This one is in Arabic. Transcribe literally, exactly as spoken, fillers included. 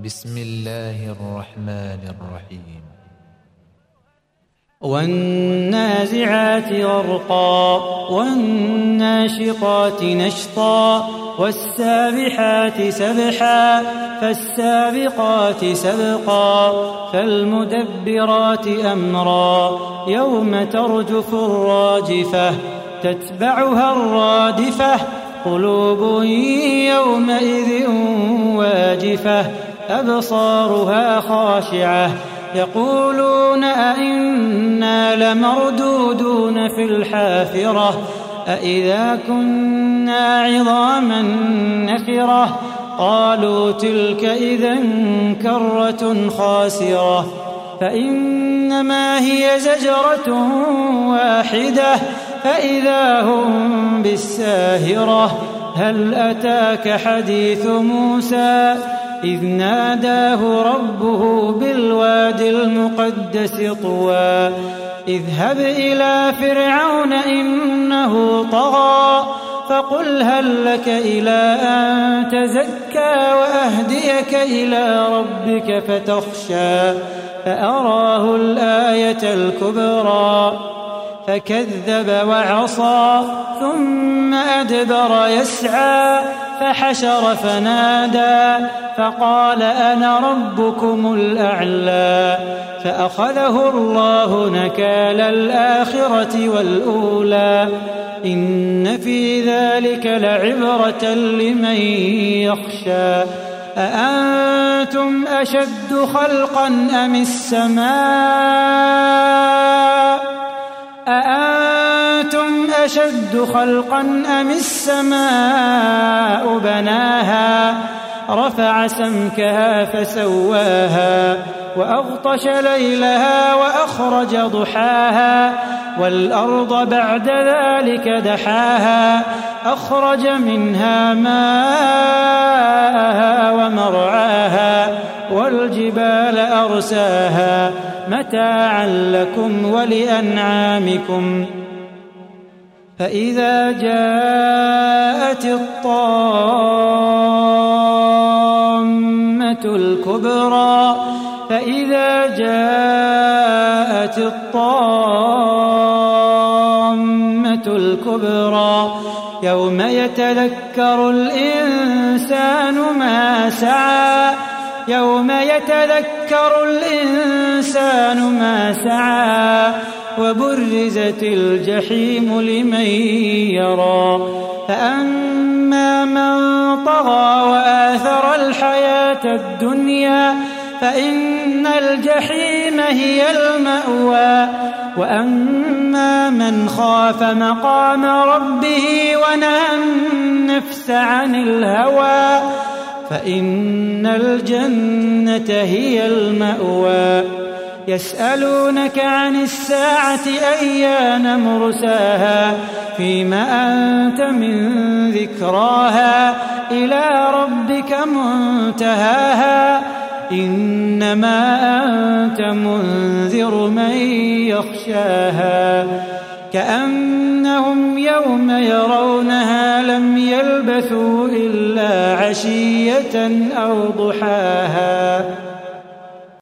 بسم الله الرحمن الرحيم والنازعات غرقا والناشطات نشطا والسابحات سبحا فالسابقات سبقا فالمدبرات أمرا يوم ترجف الراجفة تتبعها الرادفة قلوب يومئذ واجفة أبصارها خاشعة يقولون أئنا لمردودون في الحافرة أئذا كنا عظاما نخرة قالوا تلك إذا كرة خاسرة فإنما هي زجرة واحدة فإذا هم بالساهرة هل أتاك حديث موسى إذ ناداه ربه بالواد المقدس طوى اذهب إلى فرعون إنه طغى فقل هل لك إلى أن تزكى وأهديك إلى ربك فتخشى فأراه الآية الكبرى فكذب وعصى ثم أدبر يسعى فحشر فنادى فقال أنا ربكم الأعلى فأخذه الله نكال الآخرة والأولى إن في ذلك لعبرة لمن يخشى أأنتم أشد خلقا أم السماء أأنتم أشد خلقا أم السماء بناها رفع سمكها فسواها وأغطش ليلها وأخرج ضحاها والأرض بعد ذلك دحاها أخرج منها ماءها ومرعاها والجبال أرساها متاعا لكم ولأنعامكم فإذا جاءت الطامة الكبرى فإذا جاءت الطامة الكبرى يوم يتذكر الإنسان ما سعى يوم يتذكر الإنسان ما سعى وبرزت الجحيم لمن يرى فأما من طغى وآثر الحياة الدنيا فإن الجحيم هي المأوى وأما من خاف مقام ربه ونهى النفس عن الهوى فإن الجنة هي المأوى يسألونك عن الساعة أيان مرساها فيم أنت من ذكراها إلى ربك منتهاها إنما أنت منذر من يخشاها كأنهم يوم يرونها لم يلبثوا إلا عشية أو ضحاها.